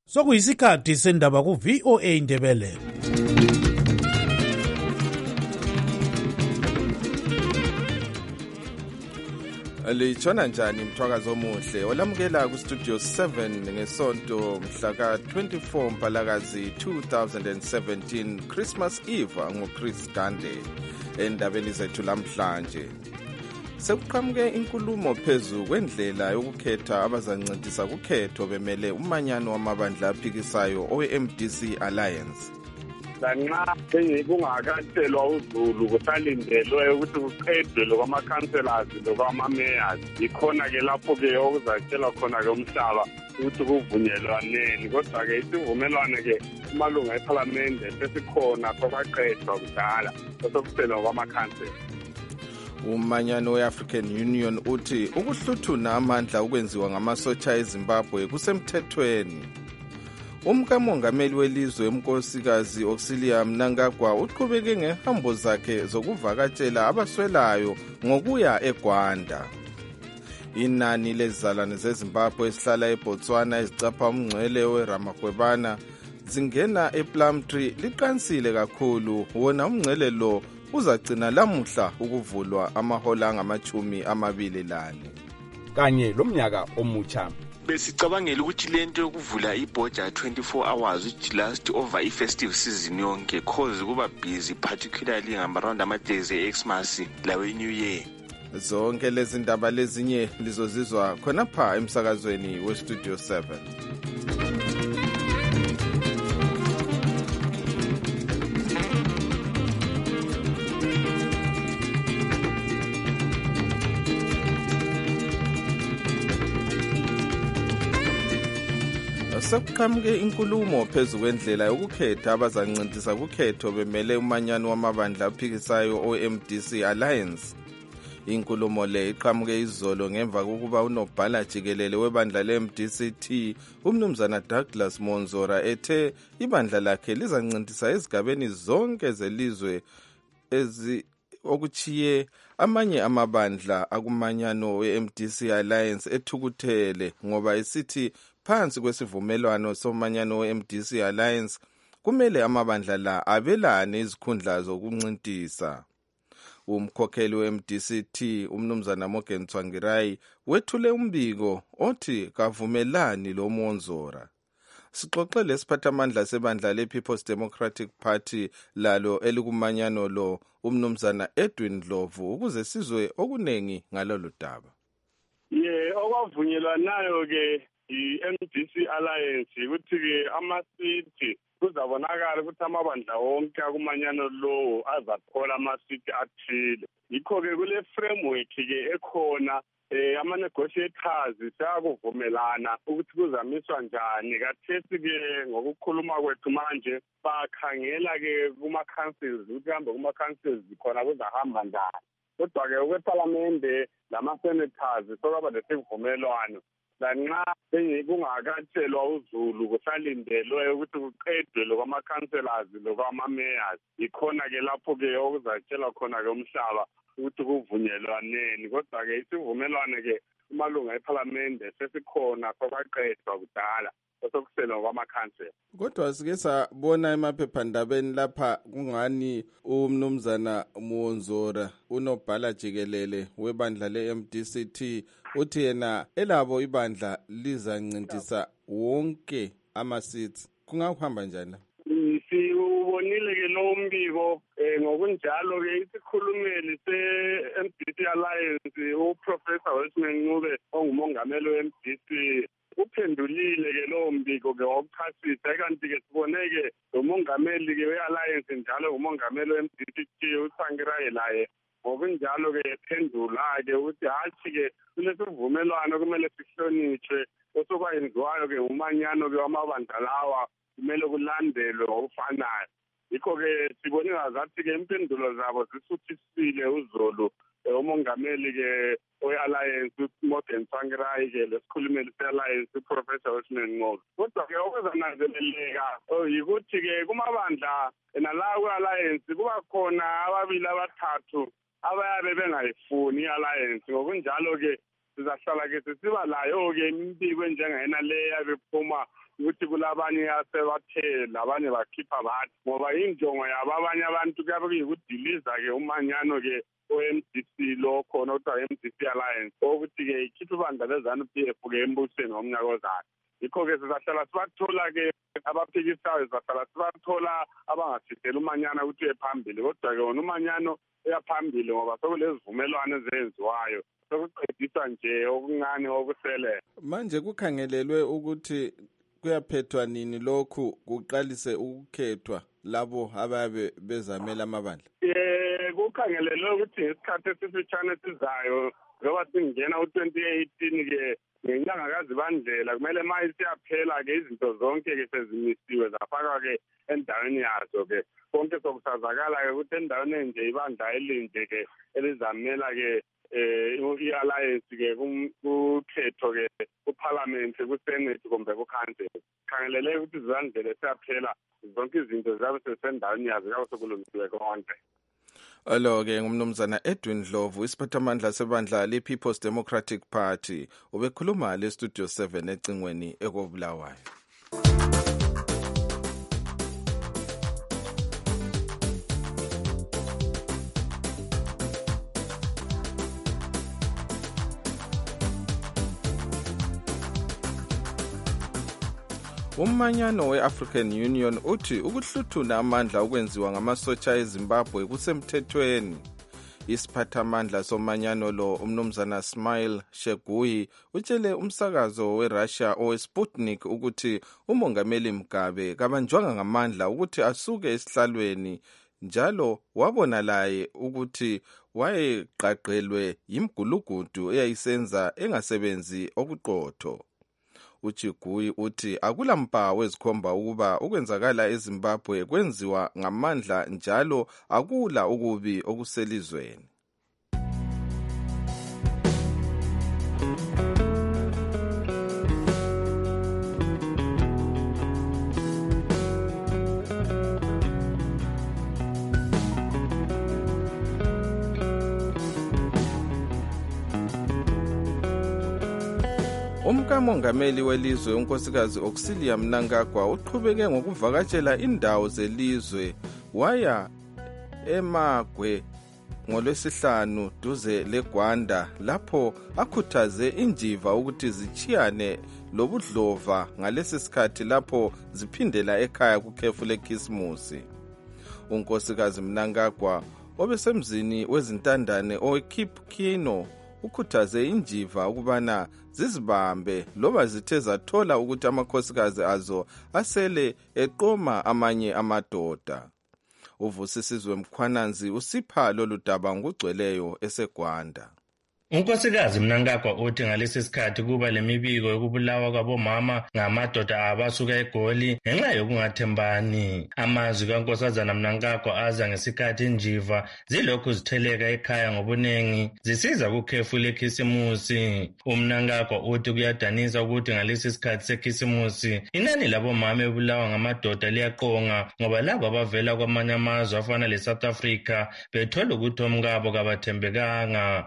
Sokuyisikhathi sendaba ku VOA Indebele. Litshona njani mthwakazi omuhle olamukela ku studio 7 ngesonto mhla ka 24 Mpalakazi 2017 Christmas Eve ngoChris Gande. Endabeni zethu lamhlanje sekuqhamuke inkulumo phezu kwendlela yokukhetha abazancedisa kukhetho bemele umanyano wamabandla aphikisayo owe-MDC Alliance. Lanxa kungakatshelwa uZulu kusalindelwe ukuthi kuqedwe lokwama-councillors lokwama-mayors, ikhona-ke lapho-ke okuzatshelwa khona-ke umhlaba ukuthi kuvunyelwaneni. Kodwa-ke isivumelwane-ke amalunga ephalamende sesikhona sokwaqedwa kudala osokuselwa kwama-council. Umanyano we-African Union uthi ukuhluthuna amandla ukwenziwa ngamasotsha eZimbabwe kusemthethweni. Umkamongameli welizwe unkosikazi Auxilia Mnangagwa uqhubeke ngehambo zakhe zokuvakatshela abaswelayo ngokuya eGwanda. Inani lezizalwane zeZimbabwe esihlala eBotswana ezicapha umngcwele weRamagwebana zingena ePlumtree liqansile kakhulu. Wona umngcwele lo uzagcina lamuhla ukuvulwa amahola angama-24 kanye lomnyaka omutsha. Besicabangela ukuthi lento yokuvula ibhoja 24 hours which last over i-festive season yonke cause kuba busy particularly ngama-round ama-days e-Xmas lawe-New Year. Zonke lezi ndaba lezinye lizozizwa khonapha emsakazweni we-Studio 7. Sekuqhamuke inkulumo phezu kwendlela yokukhetha abazancedisa kukhetho bemele umanyano wamabandla aphikisayo owe-MDC Alliance. Inkulumo le iqhamuke izolo ngemva kokuba unobhala jikelele webandla le-MDC-T umnumzana Douglas Monzora ethe ibandla lakhe lizancedisa ezigabeni zonke zelizwe okuchiye amanye amabandla akumanyano we-MDC Alliance ethukuthele ngoba isithi phansi kwesivumelwano somanyano we-MDC Alliance kumele amabandla la abelane izikhundla zokuncintisa. Umkhokheli we-MDC-T umnumzana Morgan Tsvangirai wethule umbiko othi kavumelani lo Monzora. Sixoxe lesiphathamandla sebandla le-People's Democratic Party lalo elikumanyano lo umnumzana Edwin Dlovu ukuze sizwe okunengi ngalolu daba. Okwavunyelwanayo-ke i-MDC Alliance ukuthi-ke amasithi kuzabonakala ukuthi amabandla wonke akumanyano lowo azathola amasithi athile. Yikho-ke kule framework-ke ekhona ama-negotiators seyakuvumelana ukuthi kuzamiswa njani. Kathesi-ke ngokukhuluma kwethu manje bakhangela-ke kuma-councils ukuthi hambe kuma-councils khona kuzahamba njani. Kodwa-ke okwepalamende lama-senators sokwaba lesivumelwano. Lanxa kungakatshelwa uZulu kusalindelwe ukuthi kuqedwe lokwama-councillors lokwama-mayors, ikhona-ke lapho-ke okuzatshelwa khona-ke umhlaba ukuthi kuvunyelwaneni. Kodwa-ke isivumelwane-ke amalunga ephalamende sesikhona sokwaqedwa kudala osokuselwa kwama-council. Kodwa sike sabona emaphephandabeni lapha kungani umnumzana Monzora unobhala jikelele webandla le-MDC-T uthi yena elabo ibandla lizancintisa wonke ama-seats. Kungakuhamba njani? Siubonile-ke lo mbiko ngokunjalo-ke isikhulumeli se-MDC Alliance uProfessor Westman Ncube ongumongameli we-MDC uphendulile-ke lo mbiko-ke wokuchasisa. Kanti-ke siboneke umongameli-ke we-Alliance njalo umongameli we-MDC uTsvangirai laye ngokunjalo-ke phendula-ke ukuthi hathi-ke kulesivumelwano kumele sihlonishwe osokwayenziwayo-ke umanyano-ke wamabandla lawa kumele kulandelwe ngokufanayo. Yikho-ke sibone ngazathi-ke impendulo zabo zisuthisile uZulu umongameli-ke we-Alliance uMorgan Tsvangirai-ke lesikhulumeli se-Alliance uProfessor Westman Ncube. Kodwa-ke okuzananzeleleka yikuthi-ke kumabandla nalawa kwe-Alliance kuba khona ababili abathathu abayabe bengayifuni i-Alliance. Ngokunjalo-ke sizahlala-ke sisiba layo-ke impiko enjengayena le yabe phuma ukuthi kulabanye asebathela abanye bakhipha bathi ngoba injongo yabo abanye abantu kuyabe kuyikudiliza-ke umanyano-ke o-MDC lo khona kuthiwa MDC Alliance ukuthi-ke ikhiphe ibandla le-ZANU-PF-ke embusweni ngomnyaka ozayo. Yikho-ke sizahlala sibathola-ke abaphikisayo, sizahlala sibathola abangasithela umanyano ukuthi uye phambili, kodwa-ke wona umanyano uyaphambili ngoba sekulezivumelwano ezenziwayo, sokuqediswa nje okuncane okusele. Manje kukhangelelwe ukuthi kuyaphethwa nini lokhu kuqalise ukukhethwa labo ababe bezamela amabandla? Kukhangelelwe ukuthi ngesikhathi esifitshane esizayo ngoba singena u-2018-ke ngenyanga kaZibandlela kumele ma isiyaphela-ke izinto zonke-ke sezimisiwe zafakwa-ke endaweni yazo-ke. Konke sokusazakala-ke ukuthi endaweni enje ibandla elinje-ke elizamela-ke i-alliance-ke kukhetho-ke kuparliament, kusenate kumbe kukhansela. Khangelele ukuthi Zibandlela siyaphela zonke izinto ziyabe sesendaweni yazo kuyabe sekulungisiwe konke. Alo-ke ngumnumzana Edwin Ndlovu, isiphathamandla sebandla le-People's Democratic Party, ubekhuluma le-Studio 7 ecingweni ekobulawayo. Umanyano we-African Union uthi ukuhluthuna amandla okwenziwa ngamasotsha eZimbabwe kusemthethweni. Isiphathamandla somanyano lo umnumzana Smile Shegui utshele umsakazo weRussia oweSputnik ukuthi umongameli Mugabe kabanjwanga ngamandla ukuthi asuke esihlalweni, njalo wabona laye ukuthi wayeqaqelwe yimgulugudu eyayisenza engasebenzi okuqotho. Uchigui uthi akula mpawu ezikhomba ukuba ukwenzakala eZimbabwe kwenziwa ngamandla njalo akula ukubi okuselizweni. Umkamongameli welizwe unkosikazi Auxilia Mnangagwa uqhubeke ngokuvakatshela indawo zelizwe, waya eMagwe ngoLwesihlanu duze leGwanda lapho akhuthaze injiva ukuthi zichiyane lobudlova ngalesi sikhathi lapho ziphindela ekhaya kukhefu leKhisimusi. Unkosikazi Mnangagwa obesemzini wezintandane oweKipkino ukhuthaze injiva ukubana zizibambe loba zithe zathola ukuthi amakhosikazi azo asele eqoma amanye amadoda. Uvusisizwe Mkhwananzi usipha lolu daba ngugcweleyo eseGwanda. Unkosikazi Mnangagwa uthi ngalesi sikhathi kuba lemibiko yokubulawa kwabomama ngamadoda abasuka eGoli ngenxa yokungathembani. Amazwi kaNkosazana Mnangagwa aza ngesikhathi injiva zilokhu zitheleka ekhaya ngobunengi zisiza kukhefu leKhisimusi. Umnangagwa uthi kuyadanisa ukuthi ngalesi sikhathi seKhisimusi inani labomama ebulawa ngamadoda liyaqonga ngoba labo abavela kwamanye amazwe afana leSouth Africa bethola ukuthi omkabo kabathembekanga.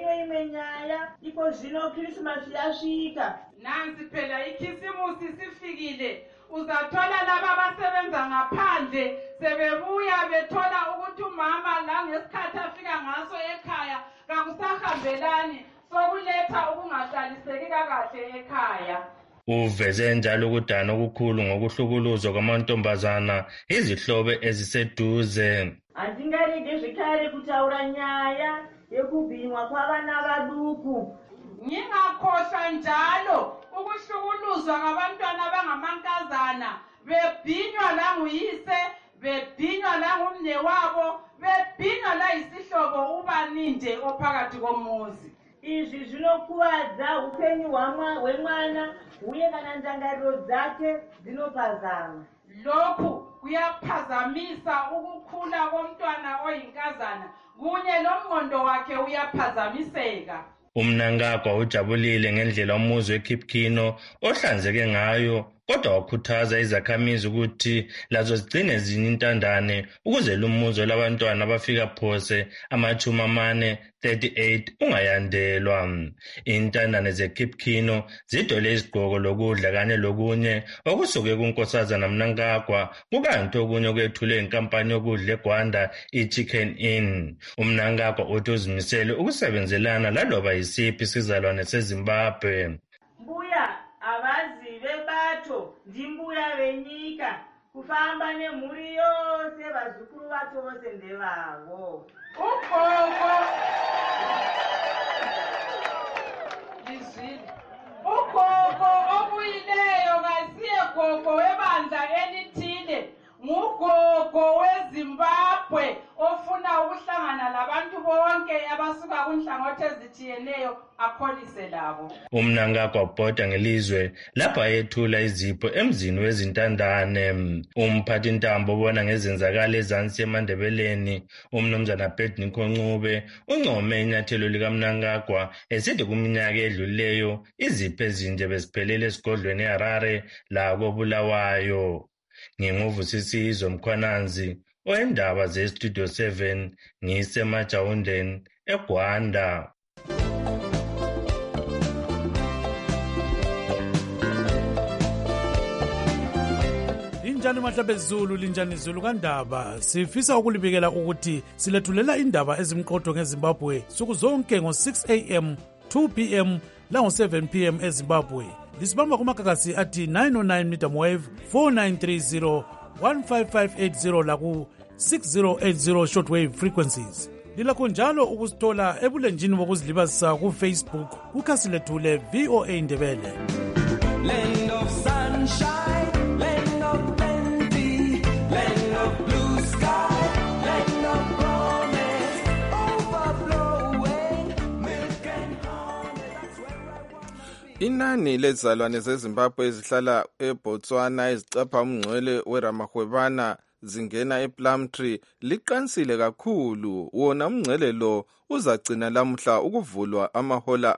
Nyaya iko zvino Christmas yasvika, nansi phela iKhisimusi sifikile. Uzathola laba abasebenza ngaphandle sebebuya bethola ukuthi umama la ngesikhathi afika ngaso ekhaya kakusahambelani, sokuletha ukungahlaliseki kahle ekhaya. Uveze njalo ukudana okukhulu ngokuhlukuluzwa kwamantombazana izihlobo eziseduze. Andingarege zvekare kutaura nyaya yekubhinwa kwavana vaduku. Ngingakhohlwa njalo ukuhlukuluzwa ngabantwana abangamankazana, bebhinywa la nguyise, bebhinywa la ngumnewabo, bebhinywa la yisihlobo ubani nje ophakathi komuzi. Izvi zvinokuwadza upenyu hwemwana uye kana ndangariro dzake dzinophazama. Lokhu kuyaphazamisa ukukhula komntwana oyinkazana kunye nomqondo wakhe uyaphazamiseka. Umnangagwa ujabulile ngendlela umuzi weKipkino ohlanzeke ngayo, kodwa wakhuthaza izakhamizi ukuthi lazo zigcine zinintandane ukuze lumuzo labantwana abafika phose 38 ungayandelwa. Intandane zeKipkino zidole izigqoko lokudla kanye lokunye okusuke kuNkosazana Mnangagwa kukanti okunye kwethule inkampani yokudla eGwanda iChicken Inn. UMnangagwa uthi uzimisele ukusebenzelana laloba yisiphi isizalwane seZimbabwe. Mbuya abazi bebatho ndimbuya venyika kufamba nemhuri yose vazukuru vacho vose ndevavo. Ugogo obuyileyo kasiye gogo webandla elithile, ngugogo weZimbabwe ofuna ukuhlangana labantu bonke abasuka kunhlangothi ezithiyeneyo akholise labo. UMnangagwa wabhoda ngelizwe lapha yethula izipho emzini wezintandane. Umphathi ntambo obona ngezenzakalo ezansi eMandebeleni uMnumzana Bedniko Ncube uncome inyathelo likaMnangagwa esithi kuminyaka edlulileyo izipho ezinje beziphelele esigodlweni eHarare la koBulawayo. Nginguvusisizo Mkhwananzi oyindaba zeStudio 7 ngisemajawundeni eGwanda. Linjani mahlabe Zulu, linjani Zulu kaNdaba. Sifisa ukulibikela ukuthi silethulela indaba ezimqotho ngeZimbabwe suku zonke ngo6 am, 2 pm la ngo7 pm eZimbabwe. Lisibamba kumakakasi athi 909 medium wave, 4930, 15580 la ku 6080 shortwave frequencies. Lilakho njalo ukusithola ebulenjini bokuzilibazisa ku Facebook kukhasi lethu le VOA Ndebele. Land of sunshine, land of plenty, land of blue sky, land of promise, overflowing milk and honey. That's where I want to be. Inani lezalwane zeZimbabwe ezihlala eBotswana ezicapha umngcwele weRamahwebana zingena ePlumtree liqansile kakhulu. Wona umngcwele lo uzagcina lamhla ukuvulwa amahola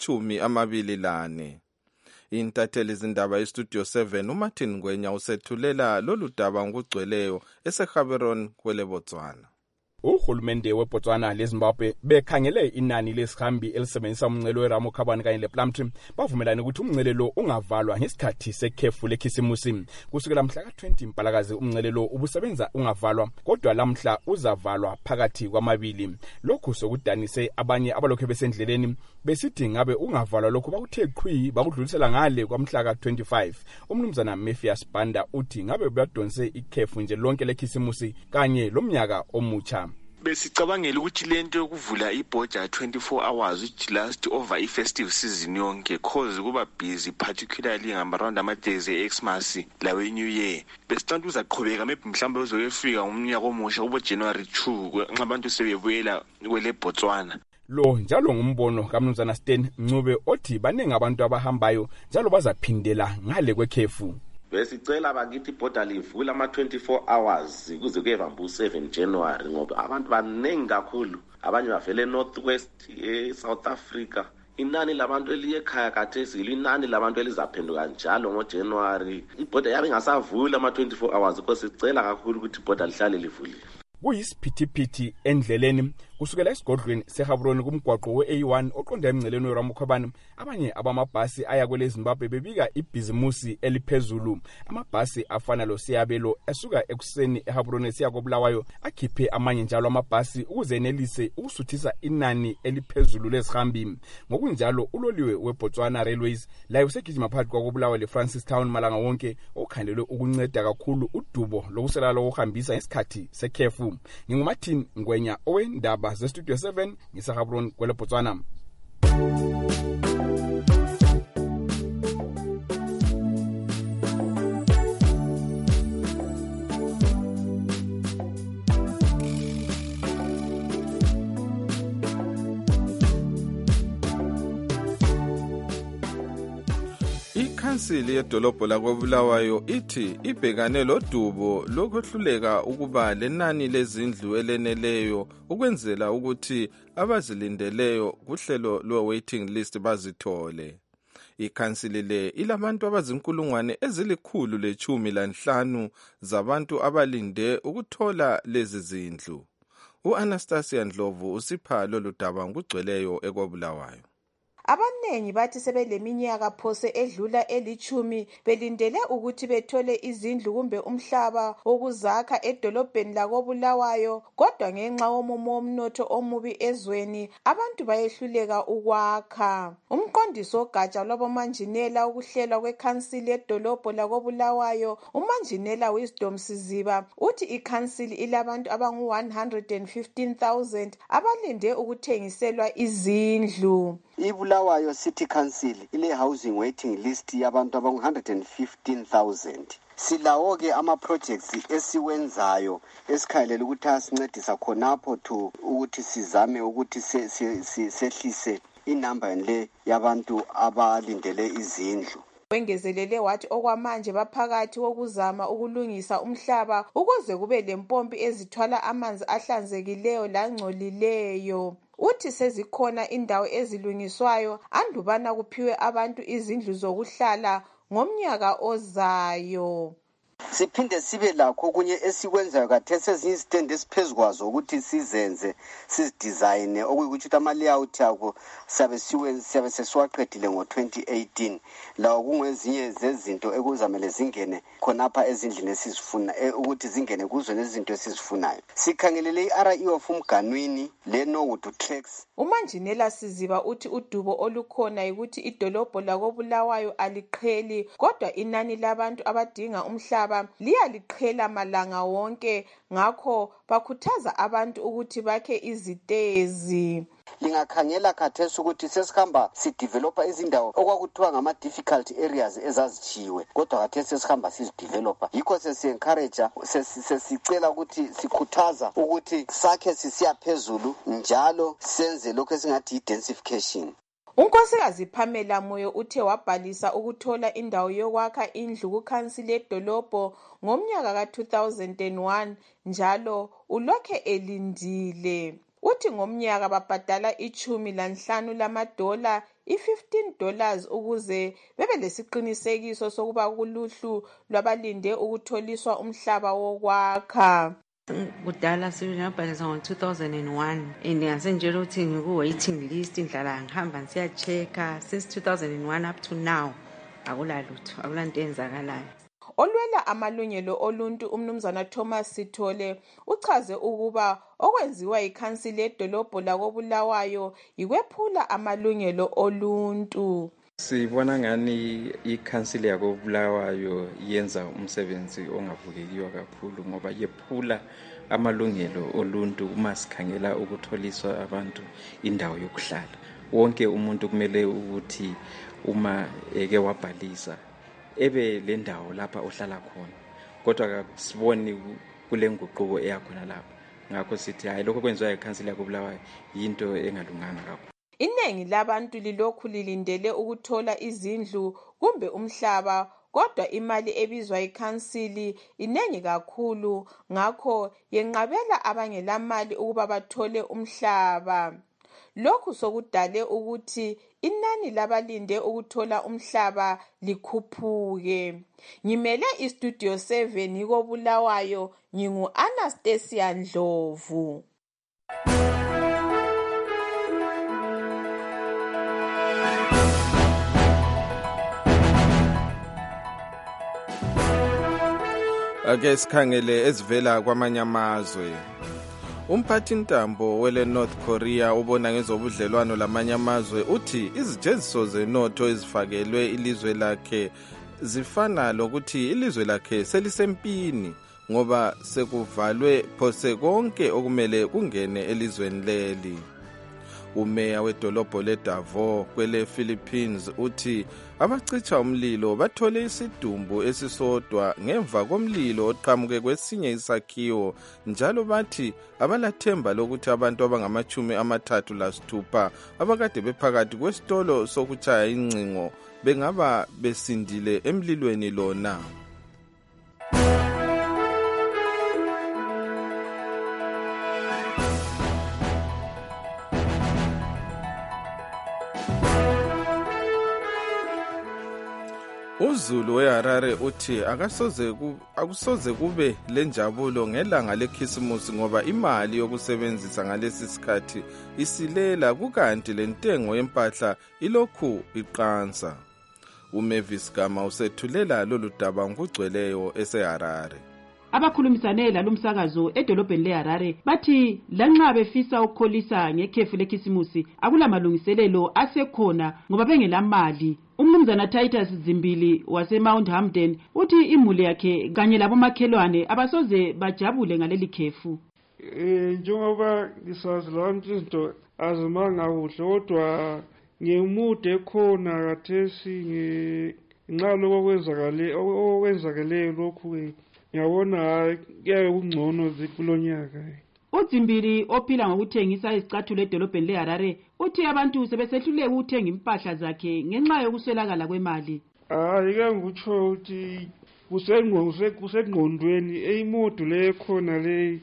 angama24. Intatheli zindaba yeStudio 7 uMartin Ngwenya usethulela lolu daba ngokugcweleyo eseGaborone kwele Botswana. Uhulumende weBotswana leZimbabwe bekhangele inani lesihambi elisebenzisa umngcele weRamokhabani kanye lePlumtree bavumelana ukuthi umngcele lo ungavalwa ngesikhathi sekhefu lekhisimusi. Kusukela mhla ka20 Mpalakazi umngcele lo ubusebenza ungavalwa, kodwa lamhla uzavalwa phakathi kwamabili. Lokhu sokudanise abanye abalokho besendleleni besithi ngabe ungavalwa lokho bakuthe qhwi bakudlulisela ngale kwamhla ka25. Umnumzana Mephias Banda uthi ngabe badonse ikhefu nje lonke lekhisimusi kanye lomnyaka omutsha. Besicabangela ukuthi lento yokuvula ibhoja 24 hours which last over i-festive season yonke cause kuba busy particularly ngamarond ama-days e-Xmas lawe New Year. Besicanda uzaqhubeka maybe mhlawumbe uzoyefika ngomnyaka omusha kubo January 2 nxa abantu sebebuyela kwele Botswana. Lo njalo ngumbono kaMnumzana Stan Ncube othi baningi abantu abahambayo njalo bazaphindela ngale kwekhefu. Besicela bakithi ibhoda livula ama-24 hours kuze kuyevamba u7 January ngoba abantu baningi kakhulu, abanye bavele Northwest eSouth Africa. Inani labantu eliyekhaya kathesi inani labantu elizaphenduka njalo ngoJanuary. Ibhoda yabe ngasavula ama-24 hours because sicela kakhulu ukuthi ibhoda lihlale livulile. Kuyisiphithiphithi endleleni kusukela esigodlweni seGaborone kumgwaqo we-A1 oqonda emngceleni weRamokhabani. Abanye abamabhasi aya kwele Zimbabwe bebika ibhizimusi eliphezulu. Amabhasi afana lo Siyabelo esuka ekuseni eGaborone siya koBulawayo akhiphe amanye njalo amabhasi ukuze enelise ukusuthisa inani eliphezulu lezihambi. Ngokunjalo uloliwe weBotswana Railways layo segijima phakathi kwakoBulawayo leFrancistown malanga wonke okhandelwe ukunceda kakhulu udubo lokusela lokuhambisa ngesikhathi sekhefu. NginguMartin Ngwenya owendaba zeStudio 7 ngiseGaborone kwele Botswana. Ikhansili yedolobho lakoBulawayo ithi ibhekane lodubo lokwehluleka ukuba lenani lezindlu eleneleyo ukwenzela ukuthi abazilindeleyo kuhlelo lwe-waiting list bazithole. Ikhansili le ilabantu abazinkulungwane ezili-115 zabantu abalinde ukuthola lezi zindlu. U-Anastasia Ndlovu usipha lolu daba ngokugcweleyo eKobulawayo. Abanengi bathi sebeleminyaka phose edlula eli10 belindele ukuthi bethole izindlu kumbe umhlaba wokuzakha edolobheni lakoBulawayo, kodwa ngenxa yomumo womnotho omubi ezweni abantu bayehluleka ukwakha. Umqondisi ogatsha lwabomanjinela ukuhlelwa kwekhansili edolobho lakoBulawayo, umanjinela Wisdom Siziba, uthi ikhansili ilabantu abangu-115,000 abalinde ukuthengiselwa izindlu. iBulawayo City Council ile housing waiting list yabantu abangu-115,000. Silawo-ke ama-projects esiwenzayo esikhayelela ukuthi asincedisa khonapho ukuthi sizame ukuthi sehlise inamba le yabantu abalindele izindlu. Wengezelele wathi okwamanje baphakathi kokuzama ukulungisa umhlaba ukuze kube lempompi ezithwala amanzi ahlanzekileyo langcolileyo. Uthi sezikhona indawo ezilungiswayo andubana kuphiwe abantu izindlu zokuhlala ngomnyaka ozayo. Siphinde sibe lakho okunye esikwenzayo khathesi ezinye izitendi esiphezu kwazo ukuthi sizenze sizidizayine okuyikuthi ama-layout akho siyabe sesiwaqedile ngo-2018. Lawo kungezinye zezinto ekuzamele zingene khonapha ezindlini esizifuna ukuthi zingene kuzo nezinto esizifunayo. Sikhangelele i-RE of umganwini le-Norwood Tracks. Umanjinela Siziba uthi udubo olukhona yikuthi idolobho lakoBulawayo aliqheli, kodwa inani labantu abadinga umhlaba liyaliqhela malanga wonke, ngakho bakhuthaza abantu ukuthi bakhe izitezi. Lingakhangela khathesi ukuthi sesihamba sidevelopa izindawo okwakuthiwa ngama-difficult areas ezazichiwe, kodwa khathesi sesihamba sizidevelopa. Yikho sesi-encourage, sesicela ukuthi sikhuthaza ukuthi sakhe sisiya phezulu njalo senze lokho esingathi yi-densification. Unkosikazi Pamela Moyo uthe wabhalisa ukuthola indawo yokwakha indlu kukhansili edolobho ngomnyaka ka-2001 njalo ulokhe elindile. Uthi ngomnyaka babhadala $15 lamadola, $15 ukuze bebe lesiqinisekiso sokuba kuluhlu lwabalinde ukutholiswa umhlaba wokwakha. Kudala ngabhalisa ngo-2001 and ngasenjela ukuthi ngiku-waiting list ngihlala ngihamba ngisiyachecka since 2001 up to now akulalutho, akulanto enzakalayo. Olwela amalungelo oluntu umnumzana Thomas Sithole uchaze ukuba okwenziwa ikhansili edolobho lakoBulawayo yikwephula amalungelo oluntu. Sibona ngani ikhansili yakoBulawayo yenza umsebenzi ongavukekiyo kakhulu ngoba yephula amalungelo oluntu uma sikhangela ukutholiswa abantu indawo yokuhlala. Wonke umuntu kumele ukuthi uma eke wabhalisa ebe le ndawo lapha ohlala khona, kodwa siboni kule nguquko eyakhona lapha. Ngakho sithi hayi lokho kwenziwa ikhansili yakoBulawayo yinto engalunganga kakhulu. Iningi labantu lilokhu lilindele ukuthola izindlu kumbe umhlaba, kodwa imali ebizwa ikhansili inengi kakhulu, ngakho yenqabela abangelamali ukuba bathole umhlaba. Lokhu sokudale ukuthi inani labalinde ukuthola umhlaba likhuphuke. Ngimele iStudio 7 yikoBulawayo, ngingu-Anastasia Ndlovu. Ake sikhangele ezivela kwamanye amazwe. Umphathintambo wele North Korea ubona ngezobudlelwano lamanye amazwe uthi izijeziso zenotho ezifakelwe ilizwe lakhe zifana lokuthi ilizwe lakhe selisempini ngoba sekuvalwe phose konke okumele kungene elizweni leli. Umeya wedolobho leDavao kwele Philippines uthi abacitsha umlilo bathole isidumbu esisodwa ngemva komlilo oqhamuke kwesinye isakhiwo, njalo bathi abalathemba lokuthi abantu abangama-36 abakade bephakathi kwesitolo sokuchaya ingcingo bengaba besindile emlilweni lona. uZulu weHarare uthi akusoze kube lenjabulo ngelanga lekhisimusi ngoba imali yokusebenzisa ngalesi sikhathi isilela kukanti lentengo yempahla ilokhu iqansa. uMavis Gama usethulela lolu daba ngokugcweleyo eseHarare. Abakhulumisane lalomsakazo edolobheni leHarare bathi lanxa befisa ukukholisa ngekhefu lekhisimusi akulamalungiselelo asekhona ngoba bengelamali. Umnumzana Titus Zimbili waseMount Hamden uthi imuli yakhe kanye labomakhelwane abasoze bajabule ngaleli khefu. Njengoba ngisazi lami izinto azimanga kuhle kodwa ngemude khona kathesi ngenxa okwenzakeleyo lokhu ngiyabona kuyaye kungcono kulonyaka. uDzimbili ophila ngokuthengisa izicathulo edolobheni leHarare uthi abantu sebesehluleke ukuthenga impahla zakhe ngenxa yokuswelakala kwemali. Ke ngikutsho ukuthi kusengqondweni imodu le khona le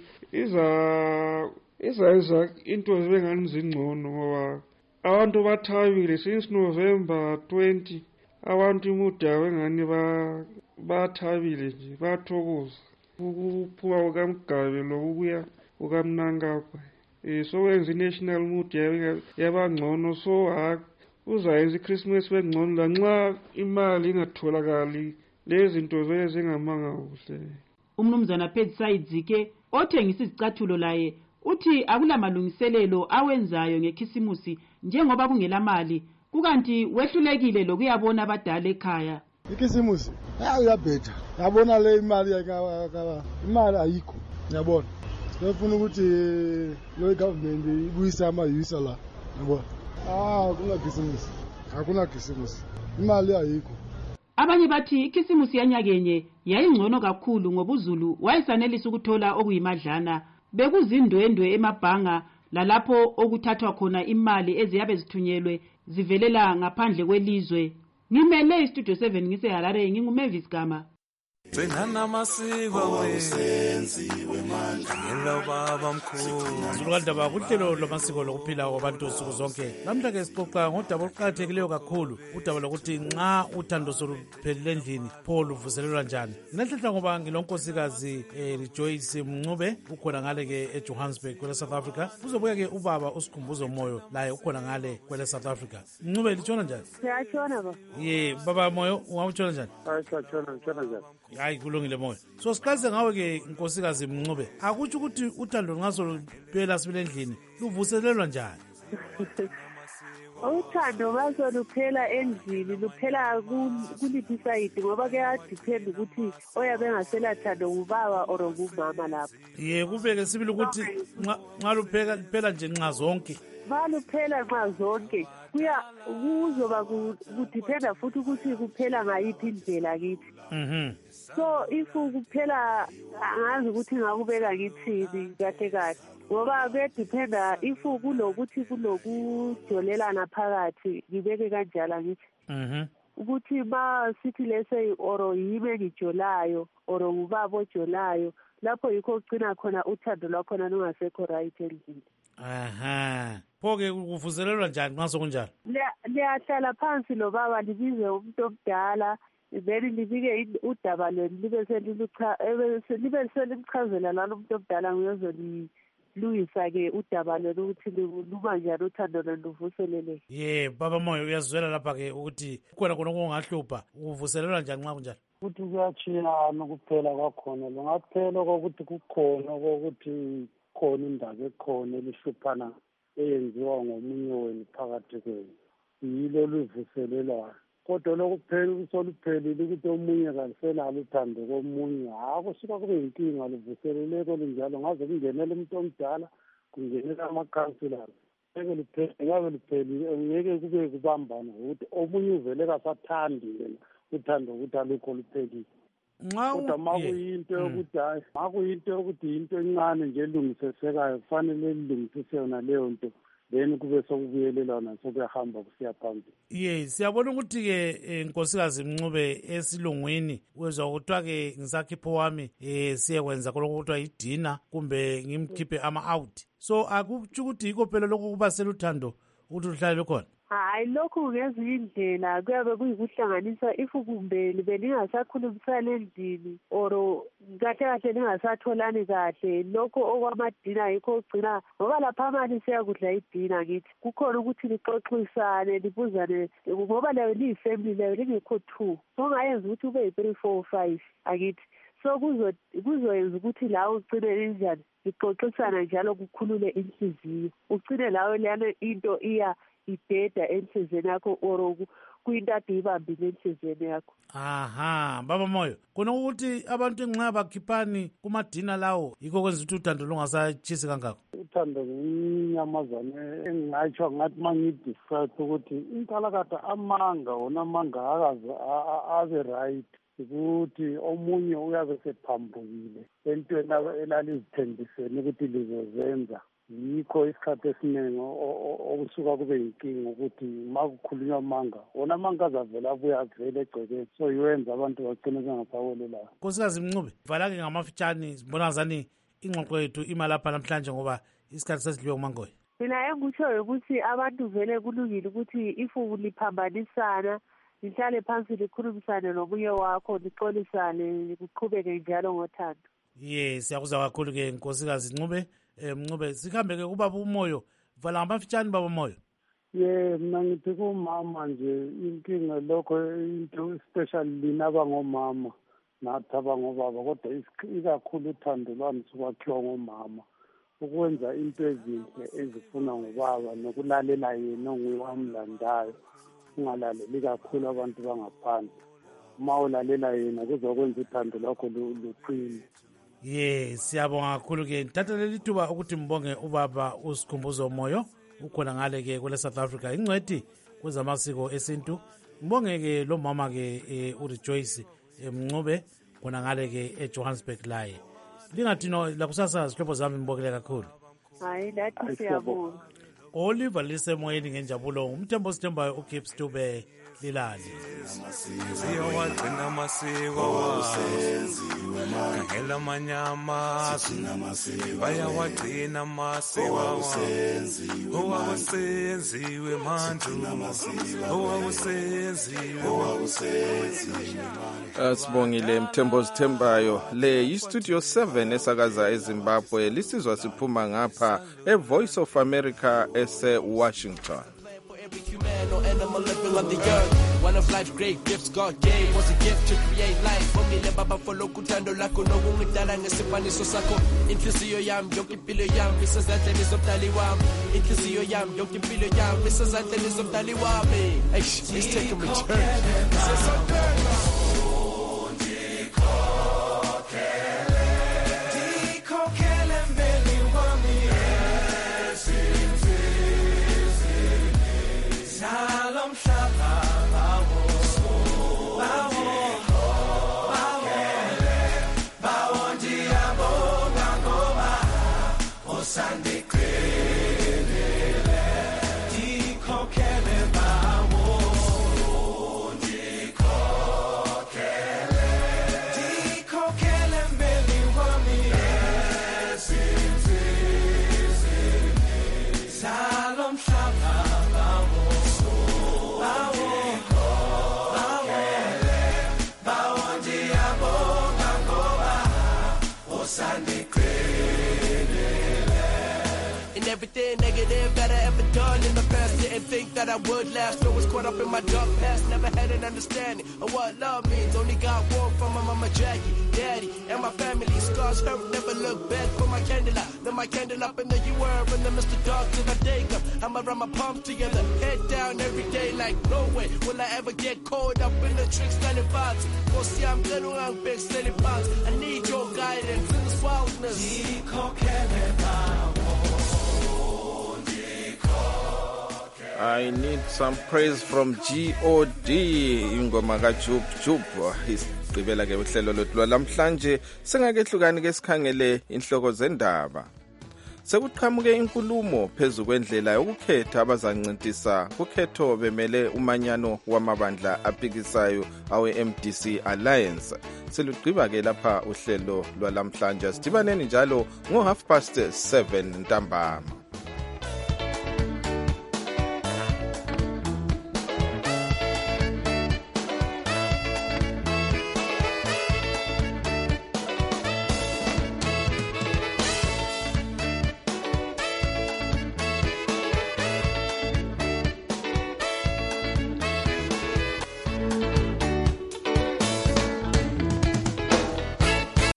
iza into zibengani zingcono ngoba abantu bathabile since November 20 abantu imodu yabo engani bathabile nje bathokoza ukuphuma kukaMgabe lokubuya kukaMnangagwa. So wenza i-national mood yabangcono so uzayenza iChristmas bengcono lanxa imali ingatholakali lezi zinto vele zingamanga kuhle. Umnumzana Pedsaid ke othengisa izicathulo laye uthi akulamalungiselelo awenzayo ngekhisimusi njengoba kungelamali kukanti wehlulekile lokuyabona abadala ekhaya. Ikhisimusi uyabhetha yabona le imali imali ayikho yabona ngifuna ukuthi lo government ibuyise amayusa la yabona akuna khisimusi imali ayikho. Abanye bathi ikhisimusi yanyakenye yayingcono kakhulu ngoba uZulu wayesanelisa ukuthola okuyimadlana bekuzindwendwe emabhanga lalapho okuthathwa khona imali eziyabe zithunyelwe zivelela ngaphandle kwelizwe. Ngimele istudio 7 ngiseHarare nginguMavis Gama. Zulukandaba kuhlelo lwamasiko lokuphila kwabantu nsuku zonke. Namhla ke sixoxa ngodaba oluqakathekileyo kakhulu, udaba lokuthi nxa uthando soluphelile endlini pho luvuselelwa njani. Nginahlela ngoba ngilonkosikazi Joyce Mncube ukhona ngale ke eJohannesburg kwele South Africa. Uzobuya ke ubaba uSikhumbuzo Moyo laye ukhona ngale kwele South Africa. Mncube litshona njani? Siyatshona ba. Baba Moyo ungawutshona njani? Siyatshona njani. Hayi kulungile Moyo. So siqalise ngawe ke inkosikazi Mncube. Akutsho ukuthi uthando ngaso phela sibile endlini luvuselelwa njani? Uthando ngaso luphela endlini luphela kuliphi side ngoba kuyadepend ukuthi oyabe engasela thando ngubaba or ngumama lapho. Kubeke sibili ukuthi nxa luphela nje nxa zonke. Baluphela nxa zonke kuzoba kudiphenda futhi ukuthi kuphela ngayiphi indlela kithi. So if kuphela angazi ukuthi ngakubeka ngithini kahle kahle ngoba kuyadiphenda if kulokuthi kulokujolelana phakathi ngibeke kanjalo ngithi ukuthi ma sithi lese oro yime ngijolayo oro ngubaba ojolayo lapho yikho ugcina khona uthando lwakhona lungasekho right endlini. Pho-ke kuvuselelwa njani nxa sokunjalo? Liyahlala phansi lo baba libize umuntu omdala then libike udaba lwenu libe selimchazela lalo umuntu omdala ngiyozolilungisa-ke udaba lwenu ukuthi luma njani uthando lwenu luvuseleleke. Baba Moyo uyazizwela lapha-ke ukuthi kukhona khona okungahlupha kuvuselelwa njani nxa kunjalo? Ukuthi kuyatshiyana ukuphela kwakhona lungaphela kokuthi kukhona kokuthi khona indaba ekhona elihluphana eyenziwa ngomunye wenu phakathi kwenu yilo luvuselelwayo. Kodwa lokuphela soluphelile ukuthi omunye kalisenalo uthando komunye kusuka kube yinkinga luvuseleleko linjalo ngaze kungenela umuntu omdala kungenela amakhansilasi ngabe luphelile ngeke kube kubambana ukuthi omunye uvele kasathandi yena uthando ukuthi alukho luphelile. Kodwa makuyinto yokuthi hayi makuyinto yokuthi into encane nje elungisesekayo kufanele lilungisise yona leyo nto then kube sokubuyelelana sokuyahamba kusiya phambili. Siyabona ukuthi-ke nkosikazi Mncube esilungwini wezwa kuthiwa-ke ngisakhipho wami siyekwenza kolokho kuthiwa yidina kumbe ngimkhiphe ama-out. So akutsho ukuthi yikho phela lokho kuba seluthando ukuthi luhlale lukhona? hayi lokhu ngezinye indlela kuyabe kuyikuhlanganisa if kumbe beningasakhulumisani endlini or kahle kahle ningasatholani kahle lokho okwamadina yikho ogcina ngoba lapha manje siyakudla idina ngithi kukhona ukuthi lixoxisane libuzane ngoba leyo liyifamily leyo lingekho 2 so ngayenza ukuthi ube yi-3 4 5 akithi so kuzoyenza ukuthi lawo ugcine injani lixoxisana njalo kukhulule inhliziyo ugcine lawo leyana into iya ideda enhliziyweni yakho or kuyinto ade ibambile enhliziyweni yakho. Aha, Baba Moyo, khona ukuthi abantu nxa bakhiphani kumadina lawo yikho kwenza ukuthi uthando lungasatshisi kangako. Uthando nginyamazane engingatsho ngathi mangidescribe ukuthi inkalakatha amanga wona amanga akaze abe right ukuthi omunye uyabe sephambukile entweni elalizithembiseni ukuthi lizozenza. Yikho isikhathi esiningi okusuka kube yinkinga ukuthi ma kukhulunywa amanga wona amanga azavela abuye avele egcekeni so yiwenza abantu bagcine bengasawelelayo. Nkosikazi Mncube, vala-ke ngamafitshane sibona ngazani ingxoxo yethu ima lapha namhlanje ngoba isikhathi sesidliwe umangoye. Mina engikutshoyo ukuthi abantu vele kulungile ukuthi if liphambanisana lihlale phansi likhulumisane nomunye wakho lixolisane kuqhubeke njalo ngothando. Yes, siyakuzwa kakhulu-ke Nkosikazi Mncube, sikhambe-ke kubaba uMoyo, vala ngamafitshane baba Moyo. Mina ngithi kumama nje inkinga lokho into especially lina abangomama nathi abangobaba kodwa ikakhulu uthando lwami sukwakhiwa ngomama ukwenza into ezinhle ezifuna ngobaba nokulalela yena onguye wamlandayo ungalaleli kakhulu abantu bangaphandle uma ulalela yena kuzokwenza uthando lwakho luqine. Yes, siyabonga kakhulu-ke thatha leli thuba ukuthi mbonge ubaba uSikhumbuzo Moyo ukhona ngale-ke kule South Africa ingcwethi kwezamasiko esintu. Ngibonge-ke lo mama-ke uRejoice Mncube khona ngale-ke eJohannesburg laye. Lingathi no lakusasa zihlobo zami ngibongele kakhulu. Hayi lathi siyabonga. Oliver lisemoyeni ngenjabulo umthembo sithembayo uGibbs Dube lilali. Siyawagcina amasiko wasenziwe khangela amanyama bayawagcina amasiko owasenziwe manje owasenziwe. Sibongile Mthembo Sithembayo. Le yi-Studio 7 esakaza eZimbabwe lisizwa siphuma ngapha eVoice of America ese-Washington. Every human or animal living on the earth. One of life's great gifts God gave was a gift to create life. Omile baba follow kuthando lakho nokungidala ngesibaniso sakho. Inhliziyo yami yonke impilo yami isezandleni zomdali wami. Inhliziyo yami yonke impilo yami isezandleni zomdali wami. Let's take a return. Everything negative that I ever done in the past, didn't think that I would last. I was caught up in my dark past, never had an understanding of what love means. Only got warm from my mama Jackie, daddy, and my family. Scars hurt, never look back for my candle out. Then my candle up and then you were in the Mr. Dark till I take up. I'ma run my palms together, head down every day like no way will I ever get caught up in the tricks that it bots. Go see I'm gonna run big silly bots. I need your guidance in this wildness. I need some praise from G.O.D. ingoma kaJub Jub isigqibela ke uhlelo lwethu lamhlanje sengakehlukani ke sikhangele inhloko zendaba. Sekuqhamuke inkulumo phezulu kwendlela yokukhetha abazancintisa kukhetho bemele umanyano wamabandla aphikisayo awe-MDC Alliance. Selugqiba ke lapha uhlelo lwalamhlanje. Sidibaneni njalo ngo 7:30 ntambama.